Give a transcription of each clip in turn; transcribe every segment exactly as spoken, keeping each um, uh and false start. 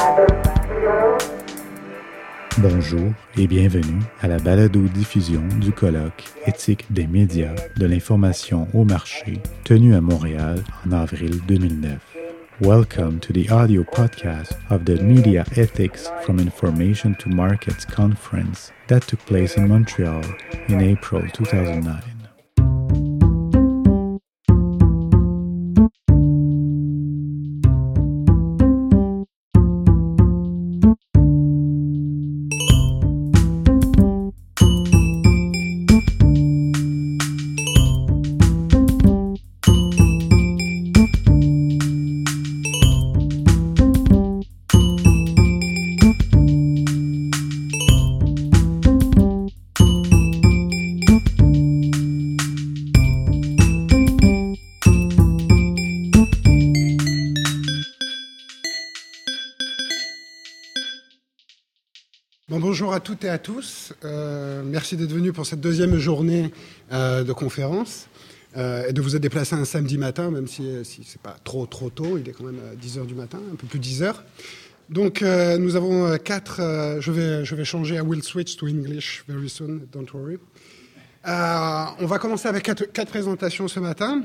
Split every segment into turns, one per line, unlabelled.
Bonjour et bienvenue à la balado-diffusion du colloque Éthique des médias, de l'information au marché, tenu à Montréal en avril deux mille neuf. Welcome to the audio podcast of the Media Ethics from Information to Markets conference that took place in Montreal in April two thousand nine.
Bon, bonjour à toutes et à tous. Euh, merci d'être venus pour cette deuxième journée euh, de conférence euh, et de vous être déplacés un samedi matin, même si, si ce n'est pas trop trop tôt, il est quand même dix heures du matin, un peu plus de dix heures. Donc euh, nous avons quatre, euh, je, vais, je vais changer, I will switch to English very soon, don't worry. Euh, on va commencer avec quatre, quatre présentations ce matin.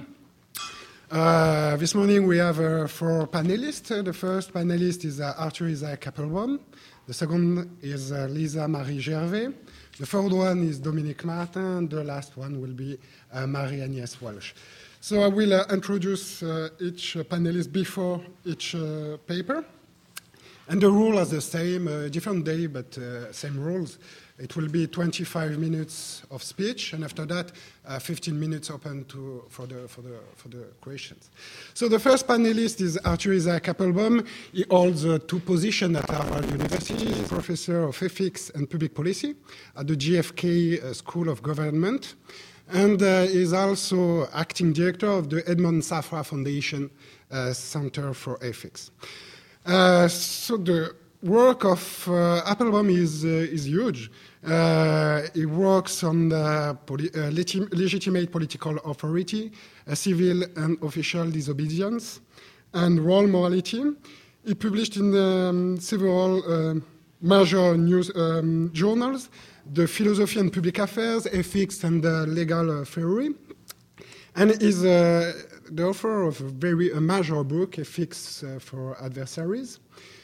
Uh, this morning we have uh, four panelists. The first panelist is uh, Arthur Isaac Applebaum. The second is uh, Lisa Marie Gervais. The third one is Dominique Martin. The last one will be uh, Marie-Agnès Walsh. So I will uh, introduce uh, each panelist before each uh, paper. And the rule is the same, uh, different day, but uh, same rules. It will be twenty-five minutes of speech, and after that, uh, fifteen minutes open to, for, the, for, the, for the questions. So the first panelist is Arthur Isaac Applebaum. He holds uh, two positions at Harvard University. He's professor of ethics and public policy at the J F K uh, School of Government, and uh, is also acting director of the Edmond Safra Foundation uh, Center for Ethics. Uh, so the work of uh, Applebaum is, uh, is huge. Uh, he works on the poli- uh, legi- legitimate political authority, uh, civil and official disobedience, and role morality. He published in um, several uh, major news um, journals, the Philosophy and Public Affairs, Ethics and uh, Legal uh, Theory, and is uh, the author of a very a major book, Ethics uh, for Adversaries.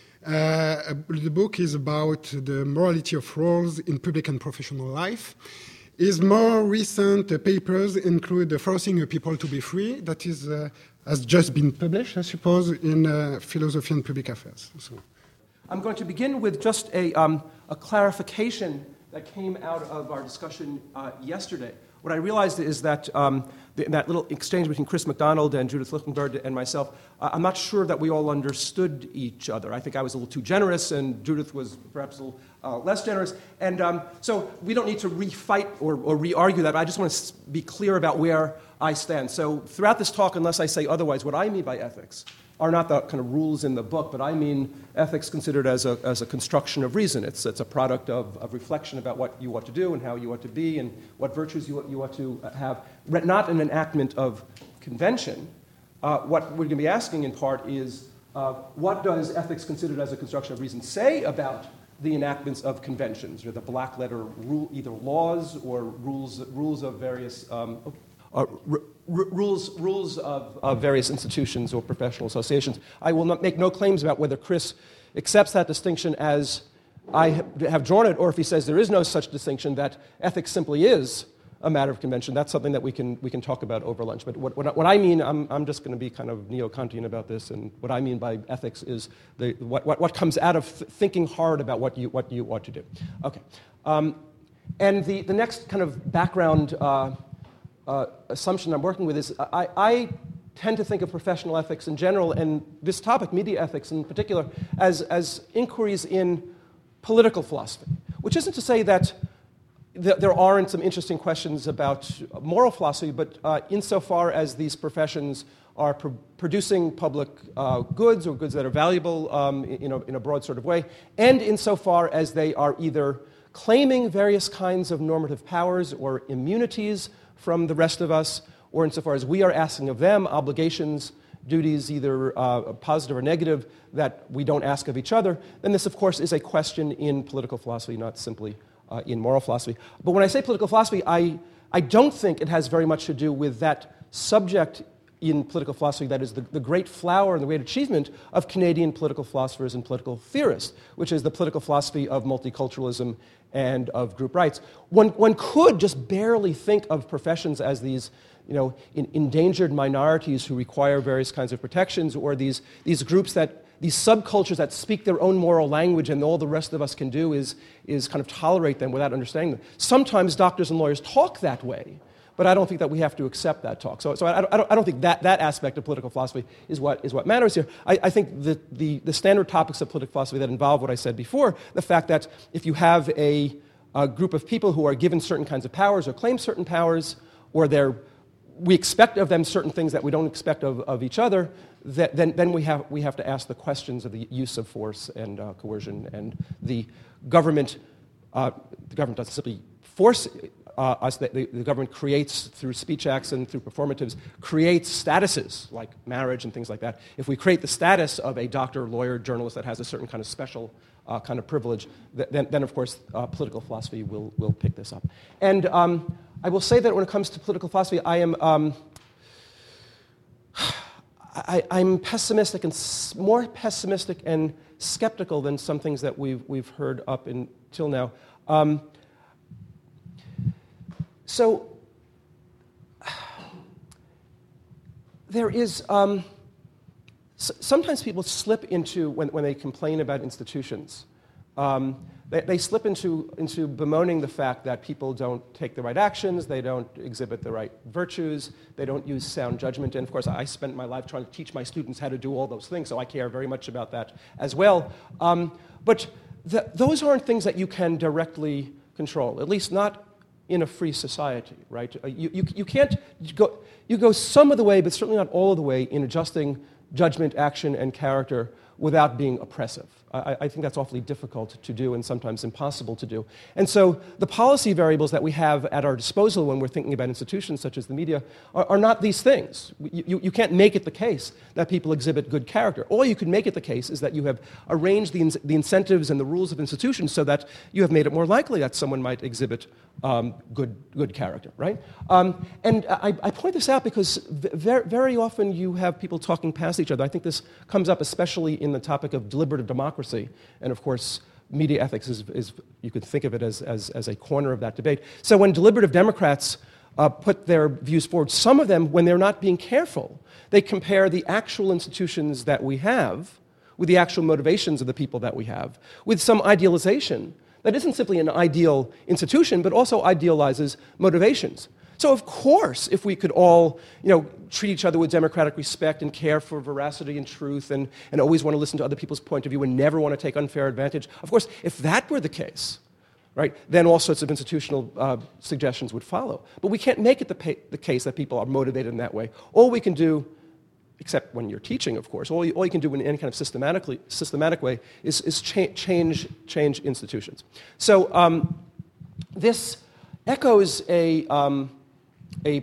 Uh, the book is about the morality of roles in public and professional life. His more recent uh, papers include uh, Forcing People to be Free, that is, uh, has just been published, I suppose, in uh, Philosophy and Public Affairs. So.
I'm going to begin with just a, um, a clarification that came out of our discussion uh, yesterday. What I realized is that um, the, that little exchange between Chris McDonald and Judith Lichtenberg and myself, uh, I'm not sure that we all understood each other. I think I was a little too generous, and Judith was perhaps a little uh, less generous. And um, so we don't need to refight or, or re-argue that, but I just want to be clear about where I stand. So throughout this talk, unless I say otherwise, what I mean by ethics are not the kind of rules in the book, but I mean ethics considered as a, as a construction of reason. It's, it's a product of, of reflection about what you ought to do and how you ought to be and what virtues you, you ought to have, not an enactment of convention. Uh, what we're going to be asking in part is, uh, what does ethics considered as a construction of reason say about the enactments of conventions, or the black letter rule, either laws or rules, rules of various um, uh, r- r- rules, rules of, of various institutions or professional associations. I will not make no claims about whether Chris accepts that distinction as I have drawn it, or if he says there is no such distinction, that ethics simply is a matter of convention. That's something that we can we can talk about over lunch. But what what, what I mean, I'm I'm just going to be kind of neo-Kantian about this, and what I mean by ethics is the what what, what comes out of th- thinking hard about what you what you ought to do. Okay, um, and the the next kind of background uh, uh, assumption I'm working with is I. I tend to think of professional ethics in general, and this topic, media ethics in particular, as, as inquiries in political philosophy, which isn't to say that th- there aren't some interesting questions about moral philosophy, but uh, insofar as these professions are pr- producing public uh, goods or goods that are valuable um, in, a, in a broad sort of way, and insofar as they are either claiming various kinds of normative powers or immunities from the rest of us, or insofar as we are asking of them obligations duties, either uh, positive or negative, that we don't ask of each other, then this, of course, is a question in political philosophy, not simply uh, in moral philosophy. But when I say political philosophy, I, I don't think it has very much to do with that subject in political philosophy that is the, the great flower and the great achievement of Canadian political philosophers and political theorists, which is the political philosophy of multiculturalism and of group rights. One, one could just barely think of professions as these, you know, in, endangered minorities who require various kinds of protections, or these, these groups that, these subcultures that speak their own moral language, and all the rest of us can do is, is kind of tolerate them without understanding them. Sometimes doctors and lawyers talk that way, but I don't think that we have to accept that talk. So, so I, I, don't, I don't think that, that aspect of political philosophy is what, is what matters here. I, I think the, the, the standard topics of political philosophy that involve what I said before, the fact that if you have a, a group of people who are given certain kinds of powers or claim certain powers, or they're, we expect of them certain things that we don't expect of, of each other, that, then, then we, have, we have to ask the questions of the use of force and uh, coercion, and the government, uh, the government doesn't simply force Uh, us, the, the government creates, through speech acts and through performatives, creates statuses like marriage and things like that. If we create the status of a doctor, lawyer, journalist that has a certain kind of special uh, kind of privilege, th- then, then of course uh, political philosophy will, will pick this up. And um, I will say that when it comes to political philosophy, I am um, I, I'm pessimistic and s- more pessimistic and skeptical than some things that we've we've heard up until now. Um, So there is, um, s- sometimes people slip into, when, when they complain about institutions, um, they, they slip into, into bemoaning the fact that people don't take the right actions, they don't exhibit the right virtues, they don't use sound judgment. And of course, I spent my life trying to teach my students how to do all those things, so I care very much about that as well. Um, but the, those aren't things that you can directly control, at least not in a free society, right? You, you, you can't go, you go some of the way, but certainly not all of the way in adjusting judgment, action, and character without being oppressive. I, I think that's awfully difficult to do and sometimes impossible to do. And so the policy variables that we have at our disposal when we're thinking about institutions such as the media are, are not these things. You, you, you can't make it the case that people exhibit good character. All you can make it the case is that you have arranged the, in, the incentives and the rules of institutions so that you have made it more likely that someone might exhibit um, good, good character, right? Um, and I, I point this out because very, very often you have people talking past each other. I think this comes up especially in the topic of deliberative democracy. And of course, media ethics is, is you could think of it as, as, as a corner of that debate. So when deliberative Democrats uh, put their views forward, some of them, when they're not being careful, they compare the actual institutions that we have with the actual motivations of the people that we have, with some idealization that isn't simply an ideal institution, but also idealizes motivations. So of course, if we could all, you know, treat each other with democratic respect and care for veracity and truth and, and always want to listen to other people's point of view and never want to take unfair advantage, of course, if that were the case, right, then all sorts of institutional uh, suggestions would follow. But we can't make it the, pa- the case that people are motivated in that way. All we can do, except when you're teaching, of course, all you, all you can do in any kind of systematically, systematic way is, is cha- change, change institutions. So um, this echoes a... Um, a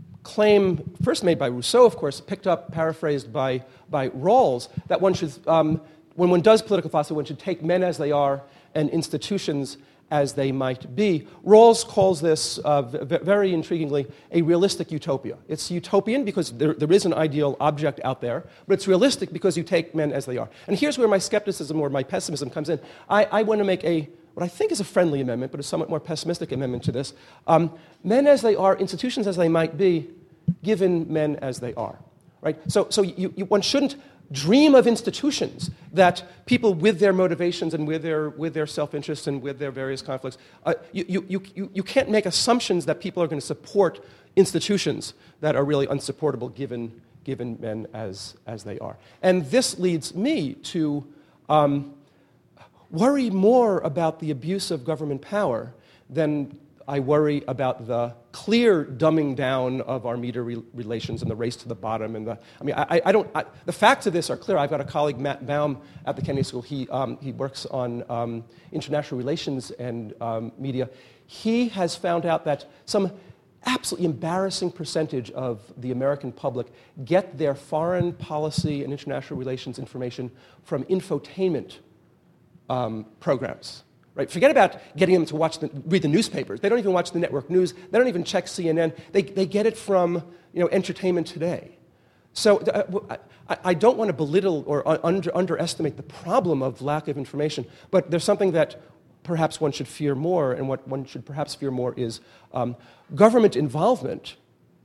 claim first made by Rousseau, of course, picked up, paraphrased by, by Rawls, that one should, um, when one does political philosophy, one should take men as they are and institutions as they might be. Rawls calls this, uh, v- very intriguingly, a realistic utopia. It's utopian because there, there is an ideal object out there, but it's realistic because you take men as they are. And here's where my skepticism or my pessimism comes in. I, I want to make a what I think is a friendly amendment, but a somewhat more pessimistic amendment to this. Um, men as they are, institutions as they might be, given men as they are, right? So, so you, you, one shouldn't dream of institutions that people with their motivations and with their, with their self-interest and with their various conflicts, uh, you, you, you, you can't make assumptions that people are going to support institutions that are really unsupportable given, given men as, as they are. And this leads me to um, worry more about the abuse of government power than I worry about the clear dumbing down of our media re- relations and the race to the bottom. And the, I mean, I, I don't. I, the facts of this are clear. I've got a colleague, Matt Baum, at the Kennedy School. He um, he works on um, international relations and um, media. He has found out that some absolutely embarrassing percentage of the American public get their foreign policy and international relations information from infotainment um, programs. Right? Forget about getting them to watch the, read the newspapers. They don't even watch the network news. They don't even check C N N. They, they get it from you know, Entertainment Today. So uh, I, I don't want to belittle or under, underestimate the problem of lack of information, but there's something that perhaps one should fear more, and what one should perhaps fear more is um, government involvement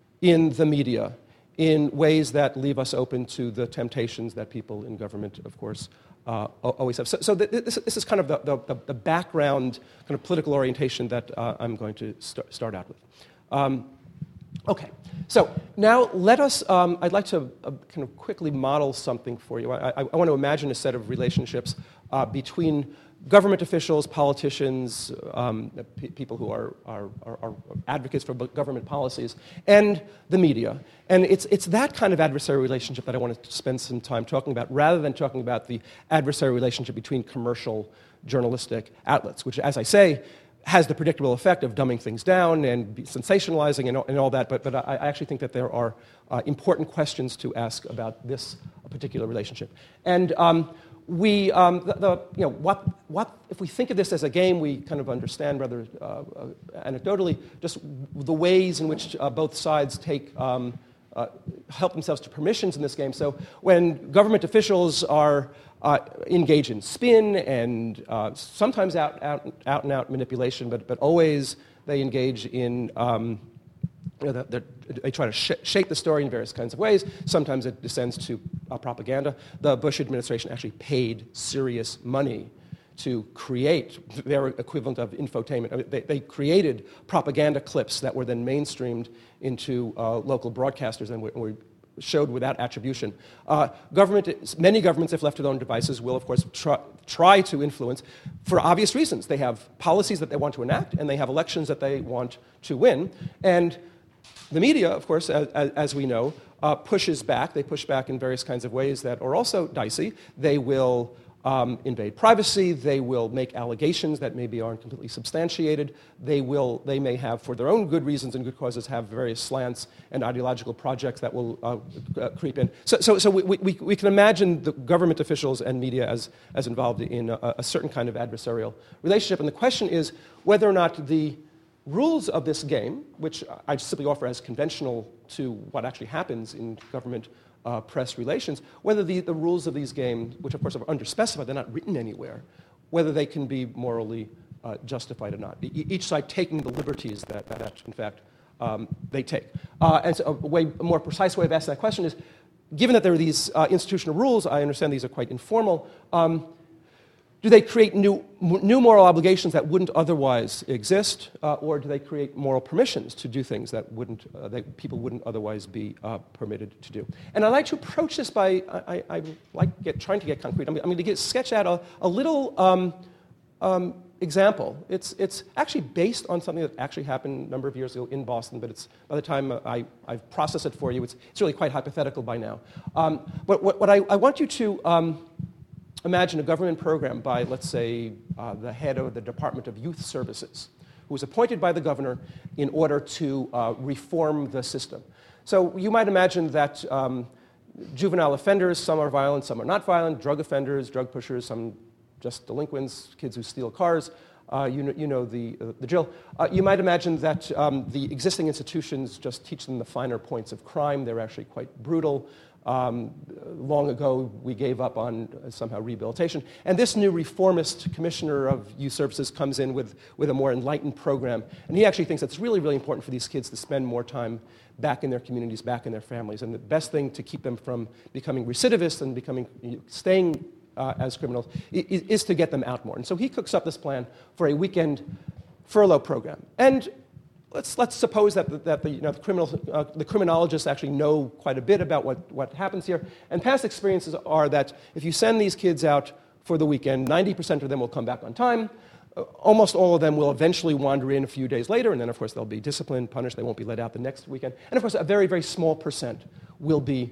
in the media in ways that leave us open to the temptations that people in government, of course, uh, always have. So, so this, this is kind of the, the, the background kind of political orientation that uh, I'm going to start, start out with. Um, okay, so now let us, um, I'd like to uh, kind of quickly model something for you. I, I, I want to imagine a set of relationships uh, between government officials, politicians, um, p- people who are, are, are, are advocates for government policies, and the media. And it's, it's that kind of adversarial relationship that I want to spend some time talking about, rather than talking about the adversarial relationship between commercial journalistic outlets, which, as I say, has the predictable effect of dumbing things down and sensationalizing and all, and all that, but, but I, I actually think that there are uh, important questions to ask about this particular relationship. And um, We, um, the, the, you know, what, what, if we think of this as a game, we kind of understand rather uh, uh, anecdotally just the ways in which uh, both sides take, um, uh, help themselves to permissions in this game. So when government officials are uh, engage in spin and uh, sometimes out, out, out and out manipulation, but, but always they engage in um, You know, the, the, they try to sh- shape the story in various kinds of ways. Sometimes it descends to uh, propaganda. The Bush administration actually paid serious money to create their equivalent of infotainment. I mean, they, they created propaganda clips that were then mainstreamed into uh, local broadcasters and were, were showed without attribution. Uh, government, many governments, if left to their own devices, will, of course, try, try to influence for obvious reasons. They have policies that they want to enact, and they have elections that they want to win. And the media, of course, as, as we know, uh, pushes back. They push back in various kinds of ways that are also dicey. They will um, invade privacy. They will make allegations that maybe aren't completely substantiated. They will. They may have, for their own good reasons and good causes, have various slants and ideological projects that will uh, uh, creep in. So, so, so we, we, we can imagine the government officials and media as, as involved in a, a certain kind of adversarial relationship. And the question is whether or not the rules of this game, which I simply offer as conventional to what actually happens in government uh, press relations, whether the, the rules of these games, which of course are underspecified, they're not written anywhere, whether they can be morally uh, justified or not. E- each side taking the liberties that, that in fact, um, they take. Uh, and so a, way, a more precise way of asking that question is, given that there are these uh, institutional rules, I understand these are quite informal, um, do they create new, new moral obligations that wouldn't otherwise exist, uh, or do they create moral permissions to do things that wouldn't, uh, that people wouldn't otherwise be uh, permitted to do? And I like to approach this by, I, I, I like get, trying to get concrete. I'm, I'm going to get, sketch out a, a little um, um, example. It's, it's actually based on something that actually happened a number of years ago in Boston, but it's, by the time I, I've processed it for you, it's, it's really quite hypothetical by now. Um, but what, what I, I want you to um, imagine a government program by, let's say, uh, the head of the Department of Youth Services, who was appointed by the governor in order to uh, reform the system. So you might imagine that um, juvenile offenders, some are violent, some are not violent, drug offenders, drug pushers, some just delinquents, kids who steal cars, uh, you know, you know the, uh, the drill. Uh, you might imagine that um, the existing institutions just teach them the finer points of crime. They're actually quite brutal. Um, long ago, we gave up on uh, somehow rehabilitation. And this new reformist commissioner of youth services comes in with, with a more enlightened program. And he actually thinks it's really, really important for these kids to spend more time back in their communities, back in their families. And the best thing to keep them from becoming recidivists and becoming, staying uh, as criminals is, is to get them out more. And so he cooks up this plan for a weekend furlough program. And Let's, let's suppose that the, that the, you know, the, criminal, uh, the criminologists actually know quite a bit about what, what happens here. And past experiences are that if you send these kids out for the weekend, ninety percent of them will come back on time. Uh, almost all of them will eventually wander in a few days later, and then, of course, they'll be disciplined, punished. They won't be let out the next weekend. And, of course, a very, very small percent will be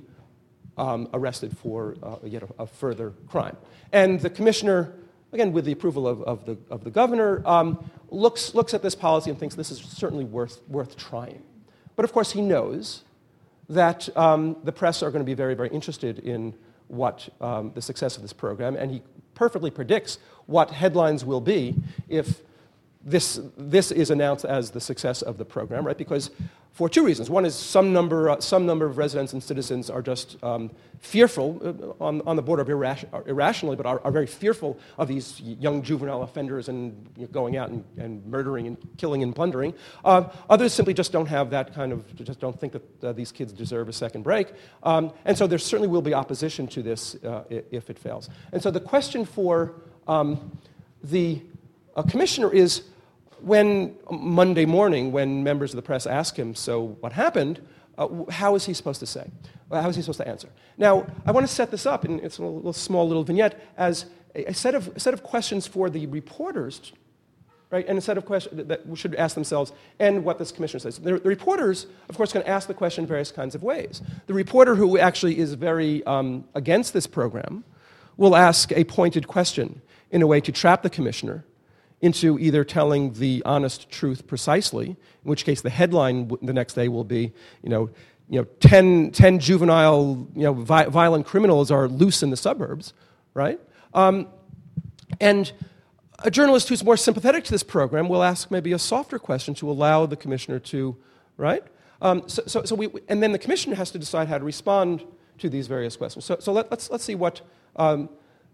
um, arrested for uh, yet a, a further crime. And the commissioner, again, with the approval of, of, the, of the governor, um, looks, looks at this policy and thinks this is certainly worth, worth trying. but of course he knows that um, the press are going to be very, very interested in what um, the success of this program, and he perfectly predicts what headlines will be if this, this is announced as the success of the program, right? Because for two reasons. One is some number, uh, some number of residents and citizens are just um, fearful, uh, on, on the border of irration, irrationally, but are, are very fearful of these young juvenile offenders and you know, going out and, and murdering and killing and plundering. Uh, others simply just don't have that kind of, just don't think that uh, these kids deserve a second break. Um, and so there certainly will be opposition to this uh, if it fails. And so the question for um, the uh, commissioner is, when Monday morning, when members of the press ask him, so what happened, uh, how is he supposed to say? How is he supposed to answer? Now, I want to set this up, and it's a little, small little vignette, as a, a, set of, a set of questions for the reporters, right, and a set of questions that we should ask themselves, and what this commissioner says. The, the reporters, of course, can ask the question in various kinds of ways. The reporter who actually is very um, against this program will ask a pointed question in a way to trap the commissioner into either telling the honest truth precisely, in which case the headline the next day will be, you know, you know, ten, ten juvenile, you know, vi- violent criminals are loose in the suburbs, right? Um, and a journalist who's more sympathetic to this program will ask maybe a softer question to allow the commissioner to, right? Um, so, so, so we, and then the commissioner has to decide how to respond to these various questions. So, so let, let's let's see what um,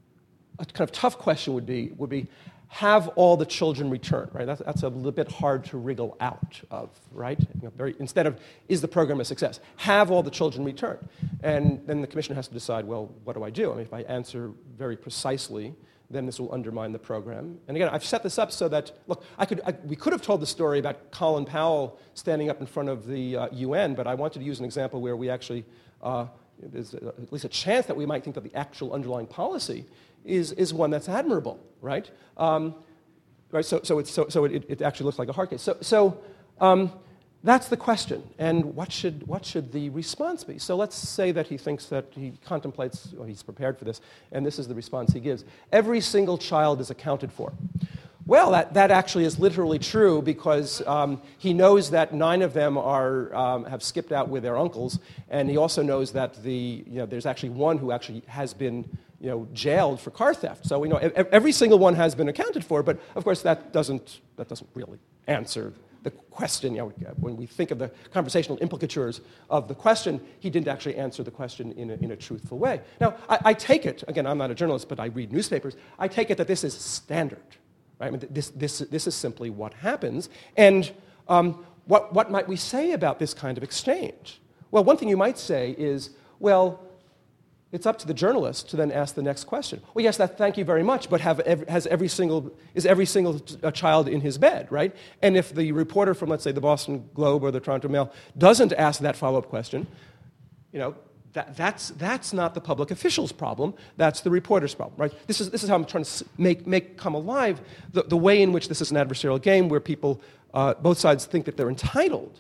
a kind of tough question would be. Would be, have all the children return, right? That's, that's a little bit hard to wriggle out of, right? You know, very, instead of, is the program a success? Have all the children return. And then the commissioner has to decide, well, what do I do? I mean, if I answer very precisely, then this will undermine the program. And again, I've set this up so that, look, I could, I, we could have told the story about Colin Powell standing up in front of the uh, U N, but I wanted to use an example where we actually, uh, there's a, at least a chance that we might think that the actual underlying policy is, is one that's admirable, right? Um, right. So, so, it's, so, so it, it actually looks like a hard case. So, so um, that's the question. And what should, what should the response be? So let's say that he thinks that he contemplates, or he's prepared for this, and this is the response he gives. Every single child is accounted for. Well, that, that actually is literally true because um, he knows that nine of them are, um, have skipped out with their uncles, and he also knows that the, you know, there's actually one who actually has been you know, jailed for car theft. So we know every single one has been accounted for, but of course that doesn't, that doesn't really answer the question. You know, when we think of the conversational implicatures of the question, he didn't actually answer the question in a, in a truthful way. Now, I, I take it, again, I'm not a journalist, but I read newspapers, I take it that this is standard. Right? I mean, this, this, this is simply what happens. And um, what, what might we say about this kind of exchange? Well, one thing you might say is, well, it's up to the journalist to then ask the next question. Well, yes, that, thank you very much, but have every, has every single, is every single uh, child in his bed, right? And if the reporter from, let's say, the Boston Globe or the Toronto Mail doesn't ask that follow-up question, you know, that, that's, that's not the public official's problem, that's the reporter's problem, right? This is, this is how I'm trying to make, make come alive the, the way in which this is an adversarial game where people, uh, both sides think that they're entitled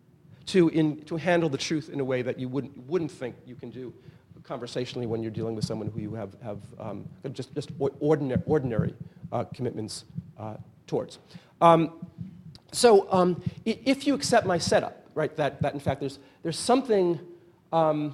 to, in, to handle the truth in a way that you wouldn't, wouldn't think you can do conversationally when you're dealing with someone who you have, have um, just, just ordinary, ordinary uh, commitments uh, towards. Um, so um, if you accept my setup, right, that, that in fact there's, there's something, um,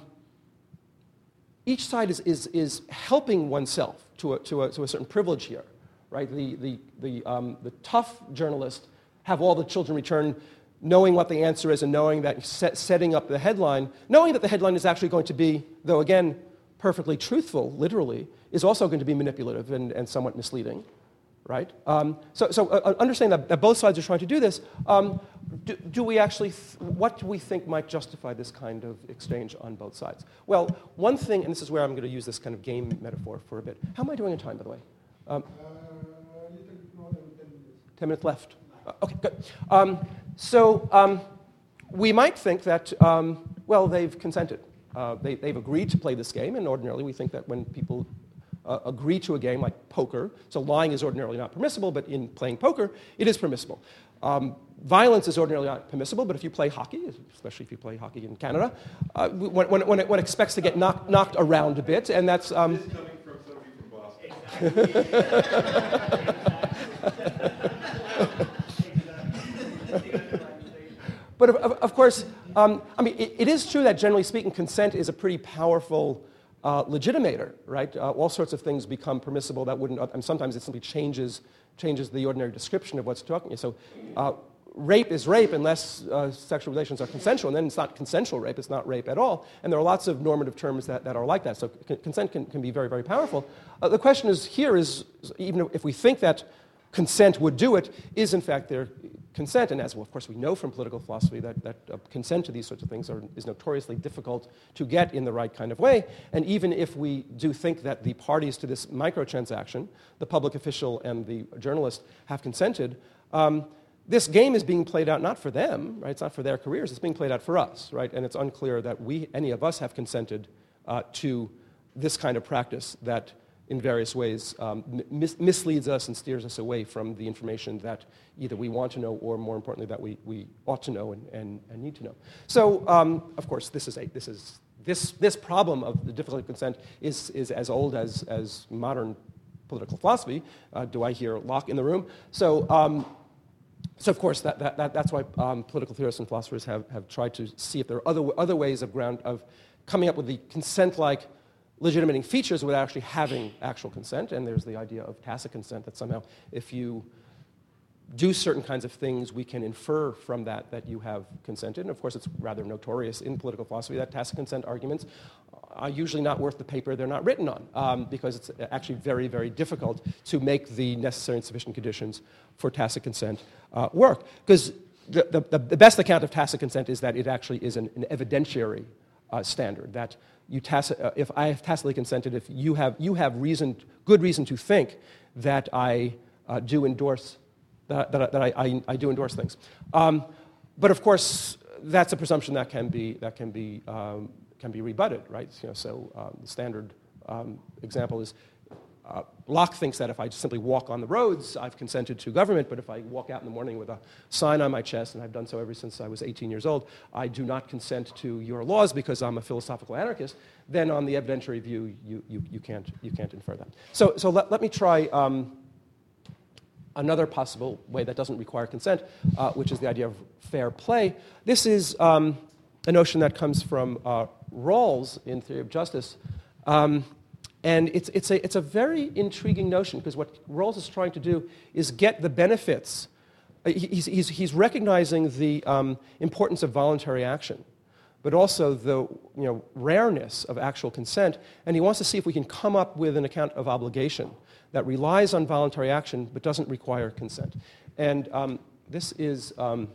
each side is, is, is helping oneself to a, to, a, to a certain privilege here, right? The, the, the, um, the tough journalist have all the children return, knowing what the answer is and knowing that set, setting up the headline, knowing that the headline is actually going to be, though again, perfectly truthful, literally, is also going to be manipulative and, and somewhat misleading, right? Um, so so uh, understanding that, that both sides are trying to do this, um, do, do we actually, th- what do we think might justify this kind of exchange on both sides? Well, one thing, and this is where I'm going to use this kind of game metaphor for a bit. How am I doing in time, by the way? Um,
Uh, a little bit more than ten minutes.
ten minutes left. Uh, okay, good. Um, So um, we might think that, um, well, they've consented. Uh, they, they've agreed to play this game, and ordinarily we think that when people uh, agree to a game like poker, so lying is ordinarily not permissible, but in playing poker, it is permissible. Um, violence is ordinarily not permissible, but if you play hockey, especially if you play hockey in Canada, uh, when, when, when, it, when it expects to get knocked, knocked around a bit, and that's... Um,
this is coming from somebody from Boston.
But of, of, of course, Um, I mean, it, it is true that generally speaking, consent is a pretty powerful uh, legitimator, right? Uh, all sorts of things become permissible that wouldn't, and sometimes it simply changes changes the ordinary description of what's talking. So, uh, rape is rape unless uh, sexual relations are consensual, and then it's not consensual rape, it's not rape at all. And there are lots of normative terms that, that are like that. So c- consent can, can be very, very powerful. Uh, the question is here is, even if we think that consent would do it, is in fact there consent? And as well, of course, we know from political philosophy that, that uh, consent to these sorts of things are, is notoriously difficult to get in the right kind of way. And even if we do think that the parties to this microtransaction, the public official and the journalist, have consented, um, this game is being played out not for them, right? It's not for their careers. It's being played out for us, right? And it's unclear that we, any of us, have consented uh, to this kind of practice that, in various ways, um, mis- misleads us and steers us away from the information that either we want to know or, more importantly, that we, we ought to know and, and, and need to know. So, um, of course, this is a this is this this problem of the difficulty of consent is is as old as as modern political philosophy. Uh, do I hear Locke in the room? So. Um, So, of course, that, that, that, that's why um, political theorists and philosophers have, have tried to see if there are other, other ways of, ground, of coming up with the consent-like legitimating features without actually having actual consent. And there's the idea of tacit consent, that somehow if you do certain kinds of things, we can infer from that that you have consented. And, of course, it's rather notorious in political philosophy that tacit consent arguments are usually not worth the paper they're not written on, um, because it's actually very, very difficult to make the necessary and sufficient conditions for tacit consent uh, work. Because the, the, the best account of tacit consent is that it actually is an, an evidentiary uh, standard, that you tacit, uh, if I have tacitly consented, if you have, you have reason, good reason to think that I uh, do endorse, that, that, I, that I, I, I do endorse things. Um, but, of course, that's a presumption that can be, that can be um, can be rebutted, right? You know, so um, the standard um, example is uh, Locke thinks that if I just simply walk on the roads, I've consented to government, but if I walk out in the morning with a sign on my chest, and I've done so ever since I was eighteen years old, I do not consent to your laws because I'm a philosophical anarchist, then on the evidentiary view, you, you, you, can't, you can't infer that. So, so let, let me try um, another possible way that doesn't require consent, uh, which is the idea of fair play. This is um, a notion that comes from uh, Rawls in Theory of Justice, um, and it's, it's, a, it's a very intriguing notion, because what Rawls is trying to do is get the benefits. He's, he's, he's recognizing the um, importance of voluntary action, but also the you know, rareness of actual consent, and he wants to see if we can come up with an account of obligation that relies on voluntary action but doesn't require consent. And um, this is um,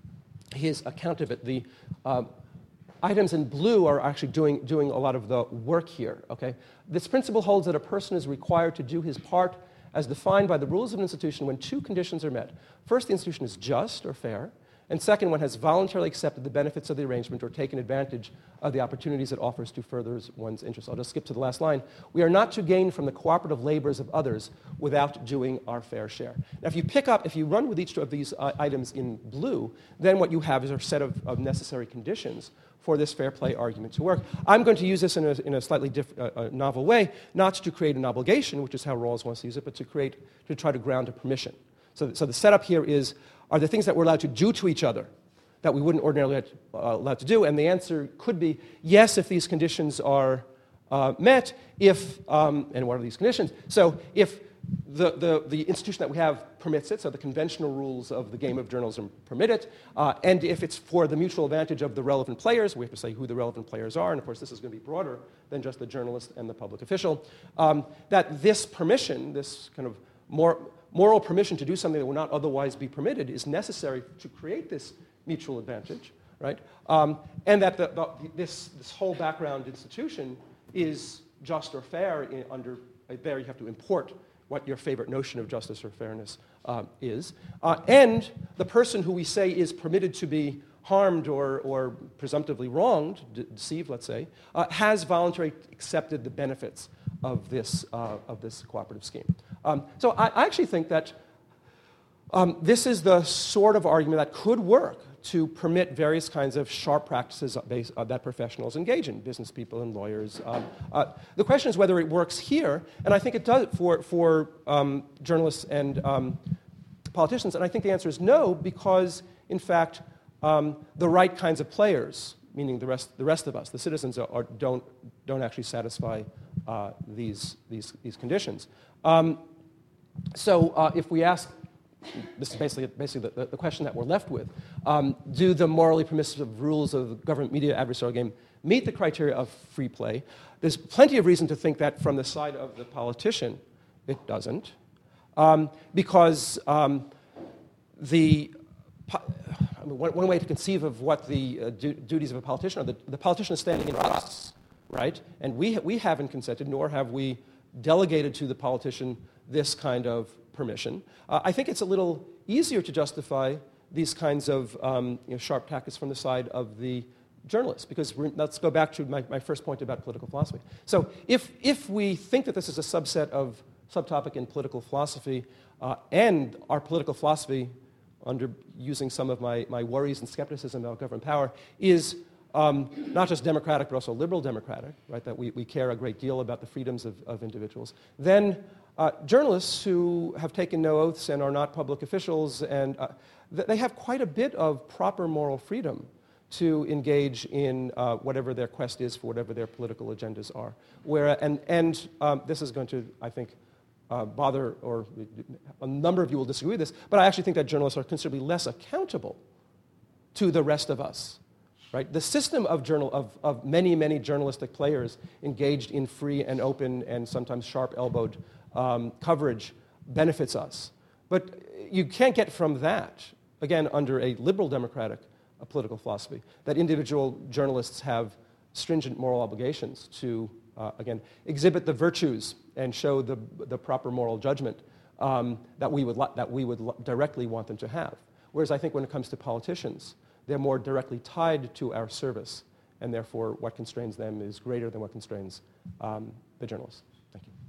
his account of it. The uh, items in blue are actually doing, doing a lot of the work here, okay? This principle holds that a person is required to do his part as defined by the rules of an institution when two conditions are met. First, the institution is just or fair, and second, one has voluntarily accepted the benefits of the arrangement or taken advantage of the opportunities it offers to further one's interests. I'll just skip to the last line. We are not to gain from the cooperative labors of others without doing our fair share. Now, if you pick up, if you run with each of these uh, items in blue, then what you have is a set of, of necessary conditions for this fair play argument to work. I'm going to use this in a, in a slightly diff, uh, a novel way, not to create an obligation, which is how Rawls wants to use it, but to create, to try to ground a permission. So, so the setup here is, are there things that we're allowed to do to each other that we wouldn't ordinarily uh, allowed to do? And the answer could be yes, if these conditions are uh, met, if, um, and what are these conditions? So if the, the, the institution that we have permits it, so the conventional rules of the game of journalism permit it, uh, and if it's for the mutual advantage of the relevant players, we have to say who the relevant players are, and of course this is going to be broader than just the journalist and the public official, um, that this permission, this kind of more moral permission to do something that would not otherwise be permitted is necessary to create this mutual advantage, right? Um, and that the, the, this, this whole background institution is just or fair in, under, uh, there you have to import what your favorite notion of justice or fairness uh, is. Uh, and the person who we say is permitted to be harmed or, or presumptively wronged, de- deceived, let's say, uh, has voluntarily accepted the benefits of this, uh, of this cooperative scheme. Um, so I, I actually think that um, this is the sort of argument that could work to permit various kinds of sharp practices based, uh, that professionals engage in, business people and lawyers. Um, uh, the question is whether it works here, and I think it does for, for um, journalists and um, politicians, and I think the answer is no, because, in fact, um, the right kinds of players, meaning the rest, the rest of us, the citizens, are, are, don't, don't actually satisfy uh, these, these, these conditions. Um, so uh, if we ask, this is basically, basically the, the question that we're left with, um, do the morally permissive rules of the government media adversarial game meet the criteria of free play? There's plenty of reason to think that from the side of the politician, it doesn't. Um, because um, the I mean, one, one way to conceive of what the uh, du- duties of a politician are, the, the politician is standing in us, right? And we, ha- we haven't consented, nor have we delegated to the politician this kind of permission. Uh, I think it's a little easier to justify these kinds of um, you know, sharp tactics from the side of the journalists, because we're, let's go back to my, my first point about political philosophy. So if, if we think that this is a subset of subtopic in political philosophy, uh, and our political philosophy, under using some of my, my worries and skepticism about government power, is um, not just democratic, but also liberal democratic, right, that we, we care a great deal about the freedoms of, of individuals, then uh, journalists who have taken no oaths and are not public officials, and uh, th- they have quite a bit of proper moral freedom to engage in uh, whatever their quest is for whatever their political agendas are. Where, and and um, this is going to, I think, Uh, bother, or a number of you will disagree with this, but I actually think that journalists are considerably less accountable to the rest of us, right? The system of, journal, of, of many, many journalistic players engaged in free and open and sometimes sharp-elbowed um, coverage benefits us. But you can't get from that, again, under a liberal democratic uh, political philosophy, that individual journalists have stringent moral obligations to Uh, again, exhibit the virtues and show the, the proper moral judgment um, that we would, that we would directly want them to have. Whereas I think when it comes to politicians, they're more directly tied to our service, and therefore what constrains them is greater than what constrains um, the journalists. Thank you.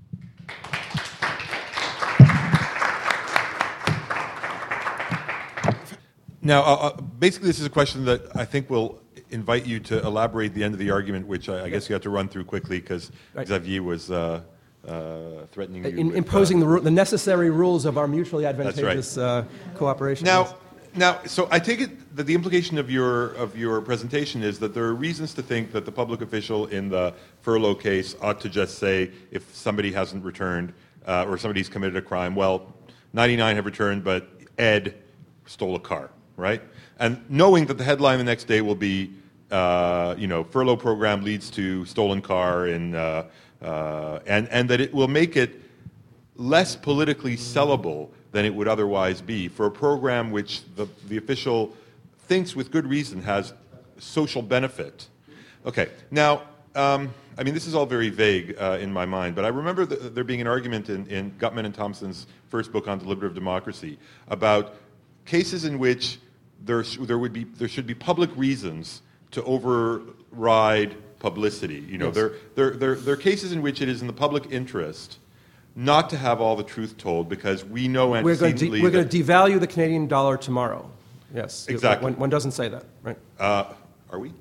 Now, uh, basically this is a question that I think will invite you to elaborate the end of the argument, which I, I guess you have to run through quickly because
right.
Xavier was uh, uh, threatening you.
In,
with,
imposing
uh,
the, ru- the necessary rules of our mutually advantageous
right.
uh, cooperation.
Now,
yes.
now, so I take it that the implication of your of your presentation is that there are reasons to think that the public official in the furlough case ought to just say, if somebody hasn't returned uh, or somebody's committed a crime, well, ninety-nine have returned, but Ed stole a car, right? And knowing that the headline the next day will be, uh, you know, furlough program leads to stolen car, and, uh, uh, and, and that it will make it less politically sellable than it would otherwise be for a program which the, the official thinks with good reason has social benefit. Okay, now, um, I mean, this is all very vague uh, in my mind, but I remember the, there being an argument in, in Gutman and Thompson's first book on deliberative democracy about cases in which there, there would be there should be public reasons to override publicity. You know,
yes.
there, there, there, there are cases in which it is in the public interest not to have all the truth told because we know
we're going,
antecedently
de- we're going to devalue the Canadian dollar tomorrow. Yes,
exactly.
One, one doesn't say that, right?
Uh, are we?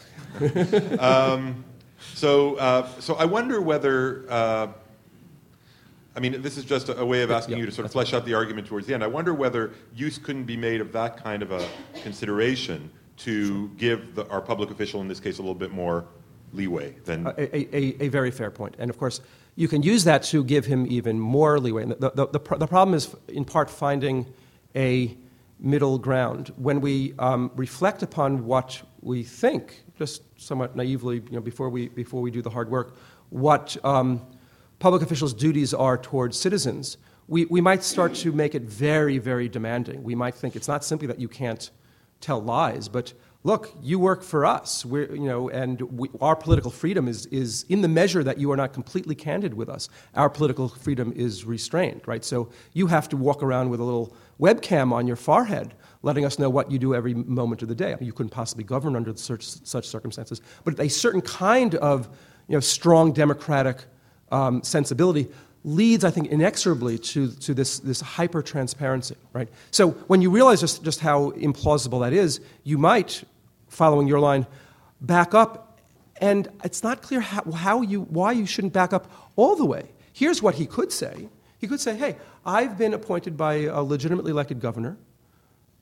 um, so, uh, so I wonder whether. Uh, I mean, this is just a, a way of asking
yeah,
you to sort of flesh out the argument towards the end. I wonder whether use couldn't be made of that kind of a consideration to sure. give the, our public official, in this case, a little bit more leeway than...
A, a, a very fair point. And, of course, you can use that to give him even more leeway. And the, the, the, the problem is, in part, finding a middle ground. When we um, reflect upon what we think, just somewhat naively, you know, before we, before we do the hard work, what... Um, public officials' duties are towards citizens, we, we might start to make it very, very demanding. We might think it's not simply that you can't tell lies, but look, you work for us, We're, you know, and we, our political freedom is, is in the measure that you are not completely candid with us. Our political freedom is restrained, right? So you have to walk around with a little webcam on your forehead letting us know what you do every moment of the day. I mean, you couldn't possibly govern under such, such circumstances, but a certain kind of, you know, strong democratic Um, sensibility leads, I think, inexorably to, to this, this hyper-transparency, right? So when you realize just, just how implausible that is, you might, following your line, back up, and it's not clear how, how you, why you shouldn't back up all the way. Here's what he could say. He could say, hey, I've been appointed by a legitimately elected governor.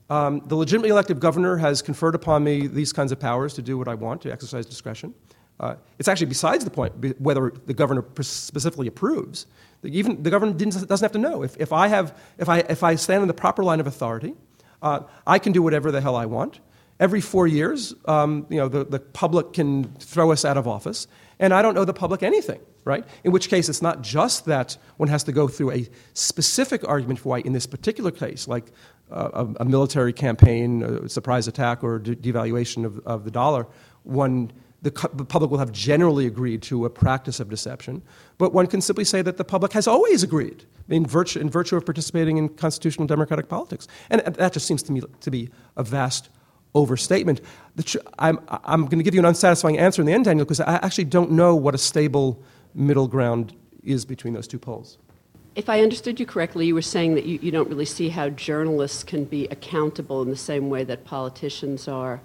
Um, the legitimately elected governor has conferred upon me these kinds of powers to do what I want, to exercise discretion. Uh, it's actually besides the point whether the governor specifically approves. Even the governor didn't, doesn't have to know. If, if I have, if I, if I stand in the proper line of authority, uh, I can do whatever the hell I want. Every four years, um, you know, the, the public can throw us out of office, and I don't owe the public anything, right? In which case, it's not just that one has to go through a specific argument for why, in this particular case, like uh, a, a military campaign, a surprise attack, or de- devaluation of, of the dollar, one. The, cu- the public will have generally agreed to a practice of deception, but one can simply say that the public has always agreed in virtue, in virtue of participating in constitutional democratic politics. And that just seems to me to be a vast overstatement. The tr- I'm, I'm going to give you an unsatisfying answer in the end, Daniel, because I actually don't know what a stable middle ground is between those two poles.
If I understood you correctly, you were saying that you, you don't really see how journalists can be accountable in the same way that politicians are.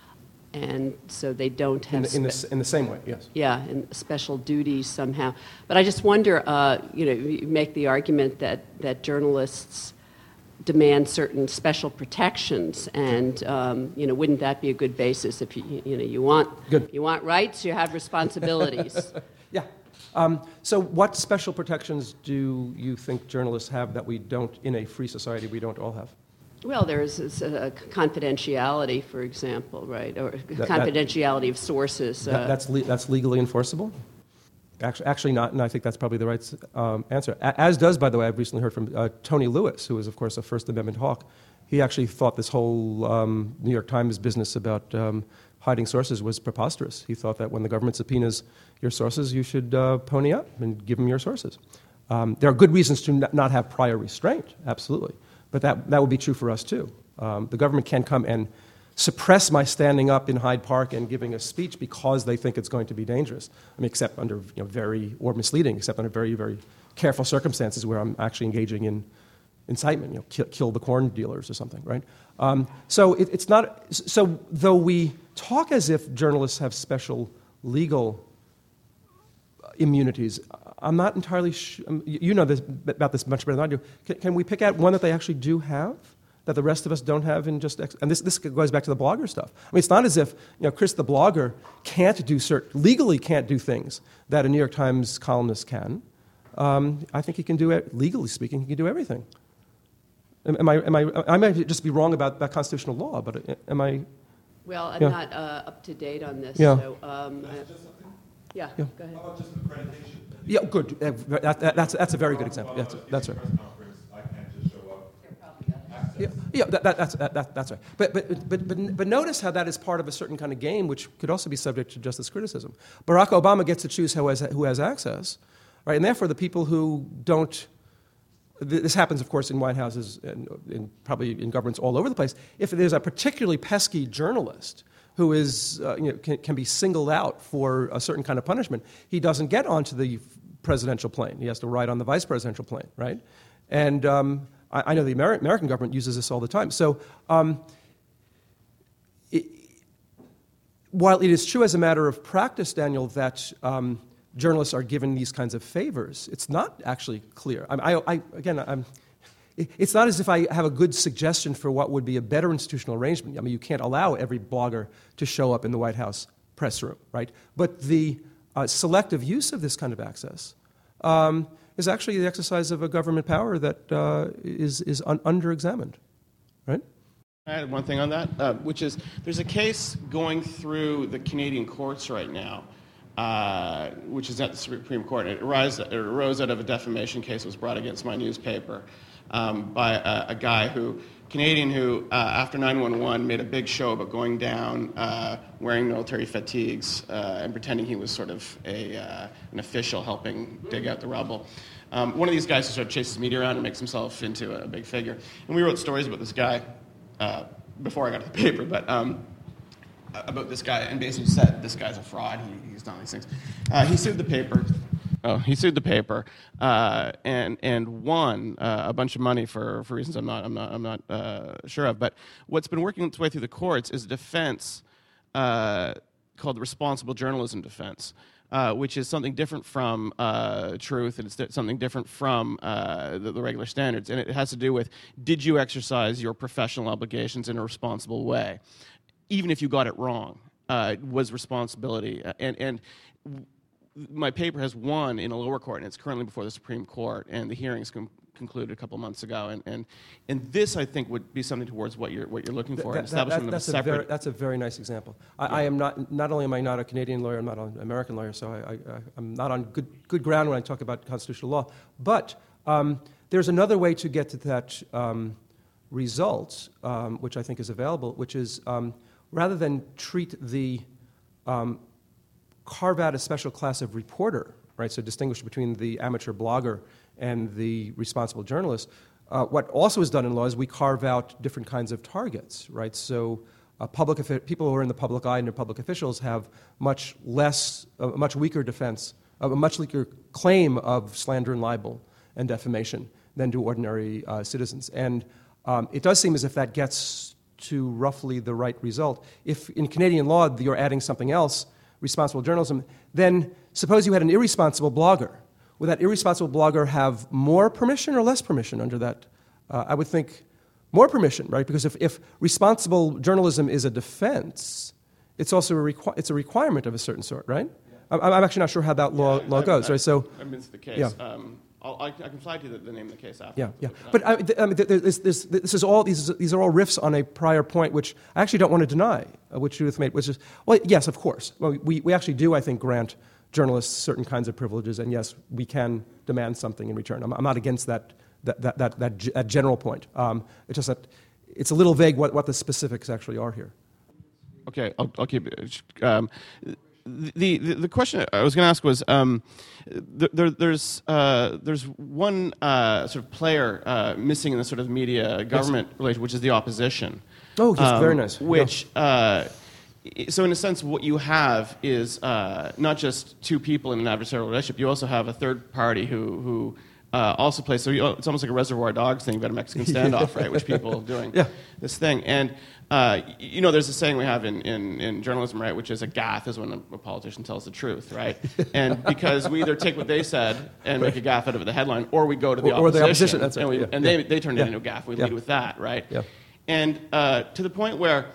And so they don't have...
In the, in, the, in the same way, yes.
Yeah, and special duties somehow. But I just wonder, uh, you know, you make the argument that, that journalists demand certain special protections, and, um, you know, wouldn't that be a good basis if, you, you know, you want,
good.
you want rights, you have responsibilities.
Yeah. Um, so what special protections do you think journalists have that we don't, in a free society, we don't all have?
Well, there's a confidentiality, for example, right, or
that,
confidentiality
that,
of sources.
That,
uh,
that's le- that's legally enforceable. Actually, actually not, and I think that's probably the right um, answer. A- as does, by the way, I've recently heard from uh, Tony Lewis, who is, of course, a First Amendment hawk. He actually thought this whole um, New York Times business about um, hiding sources was preposterous. He thought that when the government subpoenas your sources, you should uh, pony up and give them your sources. Um, there are good reasons to n- not have prior restraint, absolutely. But that, that would be true for us, too. Um, the government can come and suppress my standing up in Hyde Park and giving a speech because they think it's going to be dangerous. I mean, except under, you know, very, or misleading, except under very, very careful circumstances where I'm actually engaging in incitement, you know, kill, kill the corn dealers or something, right? Um, so it, it's not, so though we talk as if journalists have special legal immunities, I'm not entirely sure. You know this, about this much better than I do. Can, can we pick out one that they actually do have that the rest of us don't have in just... Ex- and this, this goes back to the blogger stuff. I mean, it's not as if, you know, Chris the blogger can't do certain... legally can't do things that a New York Times columnist can. Um, I think he can do it, legally speaking, he can do everything. Am, am I... Am I? I might just be wrong about that constitutional law, but am I...
Well, I'm
yeah.
not uh, up to date on this,
yeah.
so... Um, I, yeah,
yeah,
go ahead.
How about just accreditation?
Yeah, good. Uh, that, that, that's, that's a very good example. That's, that's right.
I can't just show up.
Yeah, yeah that, that, that's, that, that's right. But, but, but, but, but notice how that is part of a certain kind of game which could also be subject to justice criticism. Barack Obama gets to choose who has, who has access, right? And therefore the people who don't... This happens, of course, in White Houses and in, probably in governments all over the place. If there's a particularly pesky journalist who is, uh, you know, can, can be singled out for a certain kind of punishment, he doesn't get onto the presidential plane. He has to ride on the vice presidential plane, right? And um, I, I know the Ameri- American government uses this all the time. So um, it, while it is true as a matter of practice, Daniel, that um, journalists are given these kinds of favors, it's not actually clear. I, I, I, again, I'm... It's not as if I have a good suggestion for what would be a better institutional arrangement. I mean, you can't allow every blogger to show up in the White House press room, right? But the uh, selective use of this kind of access um, is actually the exercise of a government power that uh, is, is un- under-examined, right?
I had one thing on that, uh, which is there's a case going through the Canadian courts right now, uh, which is at the Supreme Court. It arose, it arose out of a defamation case that was brought against my newspaper. Um, by a, a guy who, Canadian who, uh, after nine one one, made a big show about going down, uh, wearing military fatigues, uh, and pretending he was sort of a, uh, an official helping dig out the rubble. Um, one of these guys who sort of chases media around and makes himself into a big figure. And we wrote stories about this guy uh, before I got to the paper, but um, about this guy, and basically said this guy's a fraud, he, he's done these things. Uh, he sued the paper. Oh, he sued the paper uh, and and won uh, a bunch of money for, for reasons I'm not I'm not I'm not uh, sure of. But what's been working its way through the courts is a defense uh, called the responsible journalism defense, Uh, which is something different from uh, truth, and it's di- something different from uh, the, the regular standards. And it has to do with, did you exercise your professional obligations in a responsible way? Even if you got it wrong, uh, was responsibility. And, and w- my paper has won in a lower court, and it's currently before the Supreme Court, and the hearings com- concluded a couple of months ago. And, and, and this, I think, would be something towards what you're, what you're looking for,
That-
an
that-
establishment
that- that's
of a
a very,
separate...
that's a very nice example. I, I am not, not only am I not a Canadian lawyer, I'm not an American lawyer, so I, I, I'm not on good, good ground when I talk about constitutional law. But um, there's another way to get to that um, result, um, which I think is available, which is um, rather than treat the, um, carve out a special class of reporter, right, so distinguish between the amateur blogger and the responsible journalist, uh, what also is done in law is we carve out different kinds of targets, right? So uh, public offi- people who are in the public eye and are public officials have much less, a much weaker defense, a much weaker claim of slander and libel and defamation than do ordinary uh, citizens. And um, it does seem as if that gets to roughly the right result. If in Canadian law you're adding something else, responsible journalism, then suppose you had an irresponsible blogger. Would that irresponsible blogger have more permission or less permission under that? Uh, I would think more permission, right? Because if, if responsible journalism is a defense, it's also a, requ- it's a requirement of a certain sort, right? Yeah. I'm, I'm actually not sure how that law,
Yeah,
law
I,
goes,
I,
right? So,
I missed the case.
Yeah.
Um, I'll, I, I can flag to you the, the name of the case after.
Yeah, yeah. But I, I mean, this, this, this is all these, these are all riffs on a prior point, which I actually don't want to deny, uh, which Judith made, which is, well, yes, of course. Well, we, we actually do, I think, grant journalists certain kinds of privileges, and yes, we can demand something in return. I'm, I'm not against that, that, that, that, that, g- that general point. Um, it's just that it's a little vague what, what the specifics actually are here.
Okay, I'll, I'll keep it. Um, the, the the question I was going to ask was um, there, there's uh, there's one uh, sort of player uh, missing in the sort of media government yes. relation, which is the opposition.
Oh, yes,
um,
very nice.
Which
yeah.
uh, so in a sense, what you have is uh, not just two people in an adversarial relationship. You also have a third party who who. Uh, also plays, so you, it's almost like a Reservoir Dogs thing about a Mexican standoff, right, which people doing
yeah.
this thing. And, uh, you know, there's a saying we have in, in, in journalism, right, which is a gaffe is when a, a politician tells the truth, right? And because we either take what they said and make a gaffe out of it, the headline, or we go to the
or,
opposition.
Or the opposition, that's right.
And, we,
yeah.
and
yeah.
they, they turn
yeah.
it into a gaffe. We
yeah.
lead with that, right?
Yeah.
And uh, to the point where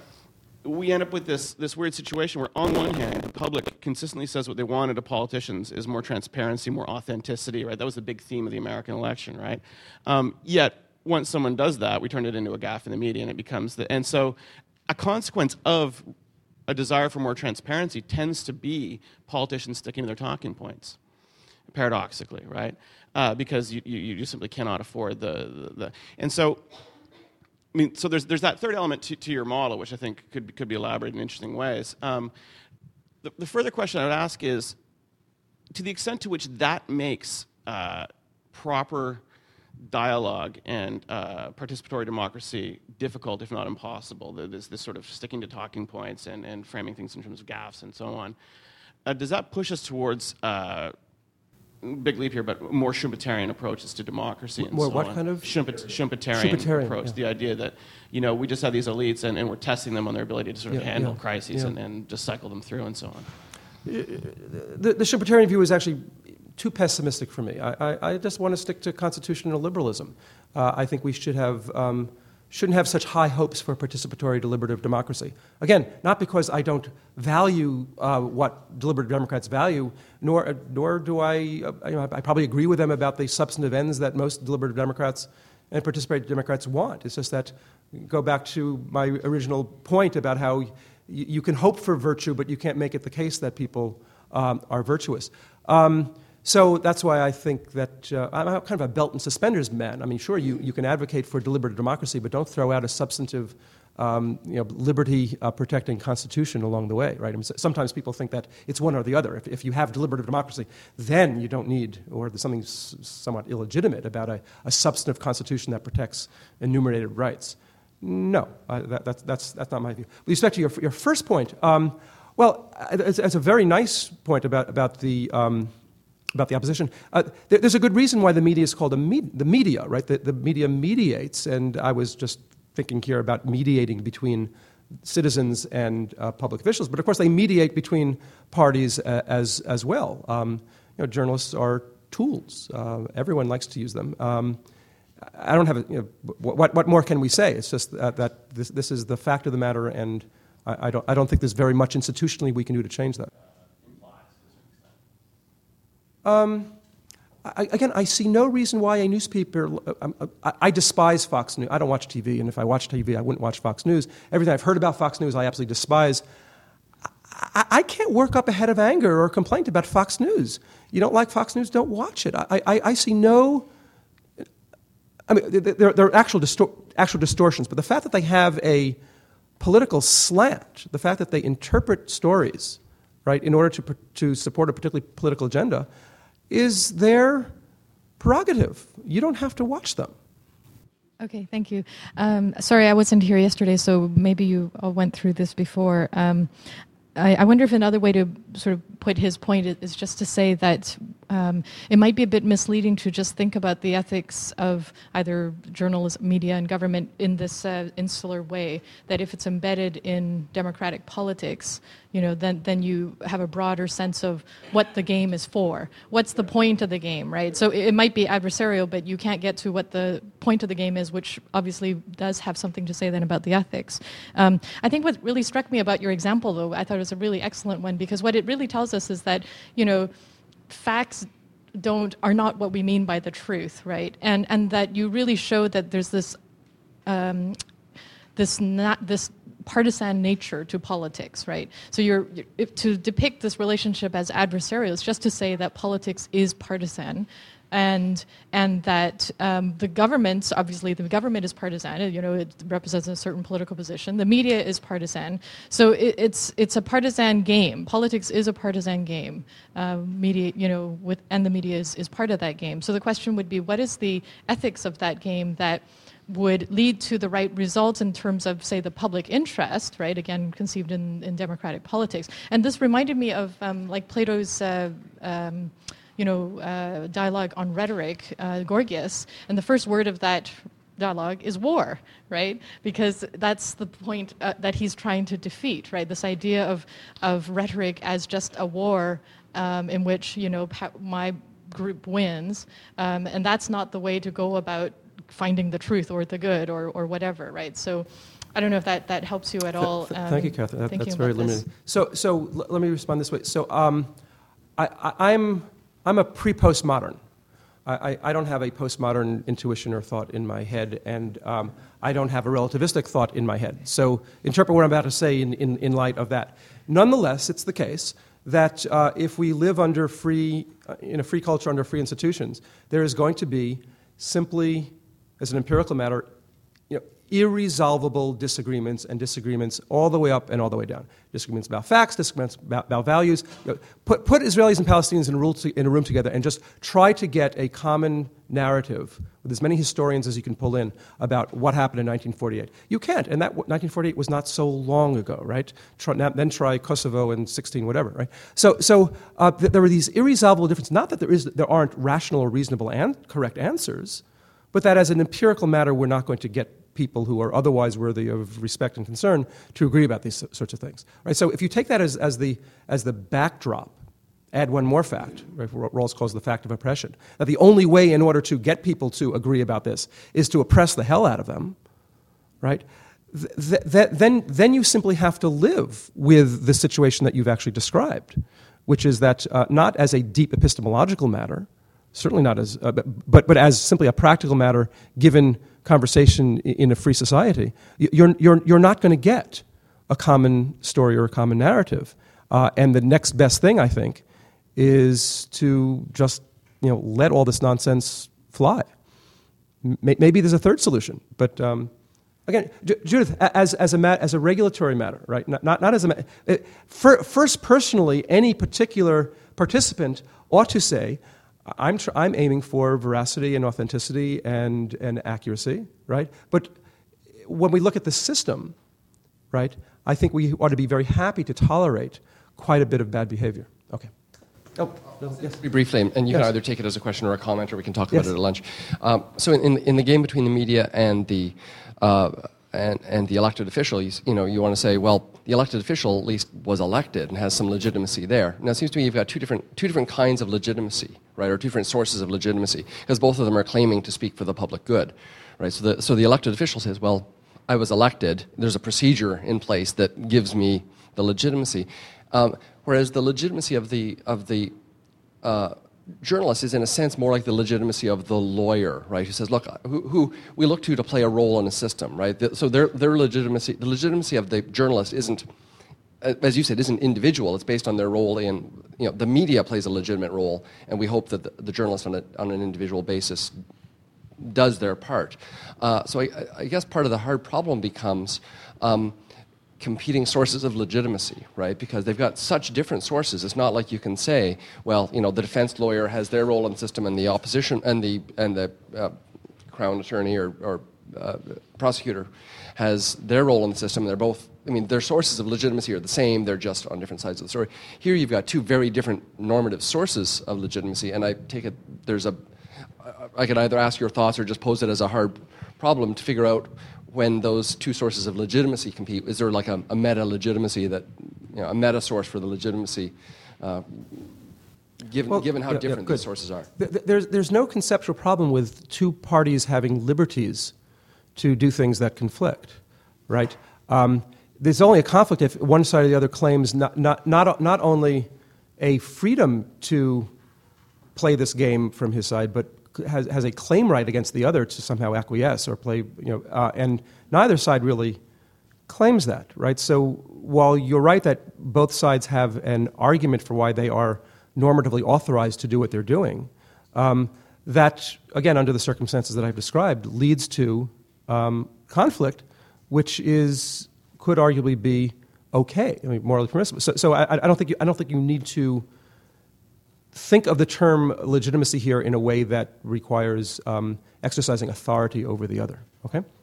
we end up with this, this weird situation where, on one hand, the public consistently says what they wanted of politicians is more transparency, more authenticity, right? That was the big theme of the American election, right? Um, yet, once someone does that, we turn it into a gaffe in the media, and it becomes the... And so, a consequence of a desire for more transparency tends to be politicians sticking to their talking points, paradoxically, right? Uh, because you, you, you just simply cannot afford the... the, the and so... I mean, so there's there's that third element to, to your model, which I think could be, could be elaborated in interesting ways. Um, the, the further question I would ask is, to the extent to which that makes uh, proper dialogue and uh, participatory democracy difficult, if not impossible, there's this sort of sticking to talking points and, and framing things in terms of gaffes and so on, uh, does that push us towards... Uh, big leap here, but more Schumpeterian approaches to democracy and
more
so
what
on.
kind of?
Schumpet- Schumpeterian,
Schumpeterian
approach.
Yeah.
The idea that, you know, we just have these elites and, and we're testing them on their ability to sort of
Yeah,
handle
yeah,
crises
yeah.
and, and just cycle them through and so on.
The, the Schumpeterian view is actually too pessimistic for me. I, I, I just want to stick to constitutional liberalism. Uh, I think we should have... Um, shouldn't have such high hopes for participatory deliberative democracy. Again, not because I don't value uh, what deliberative Democrats value, nor, nor do I, uh, you know, I probably agree with them about the substantive ends that most deliberative Democrats and participatory Democrats want. It's just that, go back to my original point about how y- you can hope for virtue, but you can't make it the case that people um, are virtuous. Um, So that's why I think that uh, I'm kind of a belt and suspenders man. I mean, sure, you, you can advocate for deliberative democracy, but don't throw out a substantive, um, you know, liberty-protecting uh, constitution along the way, right? I mean, sometimes people think that it's one or the other. If, if you have deliberative democracy, then you don't need, or there's something s- somewhat illegitimate about a, a substantive constitution that protects enumerated rights. No, uh, that, that's, that's, that's not my view. With respect to your, your first point, um, well, it's, it's a very nice point about, about the... Um, about the opposition. Uh, there, there's a good reason why the media is called a me- the media, right? The, the media mediates, and I was just thinking here about mediating between citizens and uh, public officials, but of course they mediate between parties uh, as as well. Um, you know, journalists are tools. Uh, everyone likes to use them. Um, I don't have a, you know, what what more can we say? It's just that, that this this is the fact of the matter, and I, I don't I don't think there's very much institutionally we can do to change that. Um, I, again, I see no reason why a newspaper. Uh, I, I despise Fox News. I don't watch T V, and if I watch T V, I wouldn't watch Fox News. Everything I've heard about Fox News, I absolutely despise. I, I can't work up a head of anger or complaint about Fox News. You don't like Fox News, don't watch it. I, I, I see no. I mean, there, there are actual distor- actual distortions, but the fact that they have a political slant, the fact that they interpret stories, right, in order to to support a particularly political agenda, is their prerogative. You don't have to watch them.
Okay, thank you. Um, sorry, I wasn't here yesterday, so maybe you all went through this before. Um, I, I wonder if another way to sort of put his point is, is just to say that um, it might be a bit misleading to just think about the ethics of either journalism, media, and government in this uh, insular way, that if it's embedded in democratic politics, you know, then, then you have a broader sense of what the game is for. What's the point of the game, right? So it, it might be adversarial, but you can't get to what the point of the game is, which obviously does have something to say then about the ethics. Um, I think what really struck me about your example, though, I thought it was a really excellent one, because what it really tells us is that, you know, facts don't are not what we mean by the truth, right? And and that you really show that there's this um, this not this partisan nature to politics, right? So you're, you're if, to depict this relationship as adversarial is just to say that politics is partisan. And and that um, the government, obviously the government is partisan, you know, it represents a certain political position. The media is partisan. So it, it's it's a partisan game. Politics is a partisan game. Uh, media, you know, with and the media is, is part of that game. So the question would be, what is the ethics of that game that would lead to the right results in terms of, say, the public interest, right? Again, conceived in, in democratic politics. And this reminded me of um, like Plato's uh, um, you know, uh, dialogue on rhetoric, uh, Gorgias, and the first word of that dialogue is war, right? Because that's the point uh, that he's trying to defeat, right? This idea of of rhetoric as just a war um, in which, you know, pa- my group wins, um, and that's not the way to go about finding the truth or the good or or whatever, right? So I don't know if that, that helps you at all.
Th- th-
um,
thank you, Catherine. That, that's very limited. This. So so l- let me respond this way. So um, I, I, I'm. I'm a pre-postmodern. I, I, I don't have a postmodern intuition or thought in my head, and um, I don't have a relativistic thought in my head. So interpret what I'm about to say in, in, in light of that. Nonetheless, it's the case that uh, if we live under free, uh, in a free culture under free institutions, there is going to be simply, as an empirical matter, you know, irresolvable disagreements and disagreements all the way up and all the way down. Disagreements about facts, disagreements about, about values. You know, put, put Israelis and Palestinians in a, rule to, in a room together and just try to get a common narrative with as many historians as you can pull in about what happened in nineteen forty-eight. You can't, and that nineteen forty-eight was not so long ago, right? Try, now, then try Kosovo in sixteen whatever, right? So, so uh, th- there are these irresolvable differences. Not that there is, there aren't rational or reasonable and correct answers, but that as an empirical matter, we're not going to get people who are otherwise worthy of respect and concern to agree about these sorts of things. Right? So if you take that as, as, the, as the backdrop, add one more fact, right, what Rawls calls the fact of oppression, that the only way in order to get people to agree about this is to oppress the hell out of them, right? Th- th- then, then you simply have to live with the situation that you've actually described, which is that uh, not as a deep epistemological matter, certainly not as, uh, but, but as simply a practical matter given conversation in a free society, you're, you're, you're not going to get a common story or a common narrative. Uh, and the next best thing, I think, is to just, you know, let all this nonsense fly. M- maybe there's a third solution, but um, again, J- Judith, as, as, a ma- as a regulatory matter, right? Not, not, not as a ma- it, for, first, personally, any particular participant ought to say, I'm, tr- I'm aiming for veracity and authenticity and, and accuracy, right? But when we look at the system, right, I think we ought to be very happy to tolerate quite a bit of bad behavior. Okay. Oh, no, yes.
Very briefly, and you
yes.
can either take it as a question or a comment, or we can talk
yes.
about it at lunch. Um, so in, in the game between the media and the uh, and, and the elected official, you, you know, you want to say, well, the elected official at least was elected and has some legitimacy there. Now, it seems to me you've got two different, two different kinds of legitimacy, right, or two different sources of legitimacy, because both of them are claiming to speak for the public good, right? So the, so the elected official says, well, I was elected, there's a procedure in place that gives me the legitimacy, um, whereas the legitimacy of the, of the uh, journalist is in a sense more like the legitimacy of the lawyer, right? Who says, look, who, who we look to to play a role in a system, right? The, so their their legitimacy, the legitimacy of the journalist isn't, as you said, isn't individual. It's based on their role in, you know, the media plays a legitimate role, and we hope that the, the journalist on a, on an individual basis does their part. Uh, so I, I guess part of the hard problem becomes um, competing sources of legitimacy, right? Because they've got such different sources. It's not like you can say, well, you know, the defense lawyer has their role in the system, and the opposition and the and the uh, crown attorney or, or uh, prosecutor has their role in the system. They're both, I mean, their sources of legitimacy are the same. They're just on different sides of the story. Here, you've got two very different normative sources of legitimacy, and I take it there's a. I could either ask your thoughts or just pose it as a hard problem to figure out when those two sources of legitimacy compete. Is there like a, a meta legitimacy that, you know, a meta source for the legitimacy, uh, given
well,
given how
yeah,
different
yeah,
these sources are?
There's there's no conceptual problem with two parties having liberties to do things that conflict, right? Um, there's only a conflict if one side or the other claims not not not not only a freedom to play this game from his side, but has, has a claim right against the other to somehow acquiesce or play, you know, uh, and neither side really claims that, right? So while you're right that both sides have an argument for why they are normatively authorized to do what they're doing, um, that, again, under the circumstances that I've described, leads to um, conflict, which is could arguably be okay, I mean, morally permissible. So, so I, I don't think you, I don't think you need to think of the term legitimacy here in a way that requires um, exercising authority over the other. Okay.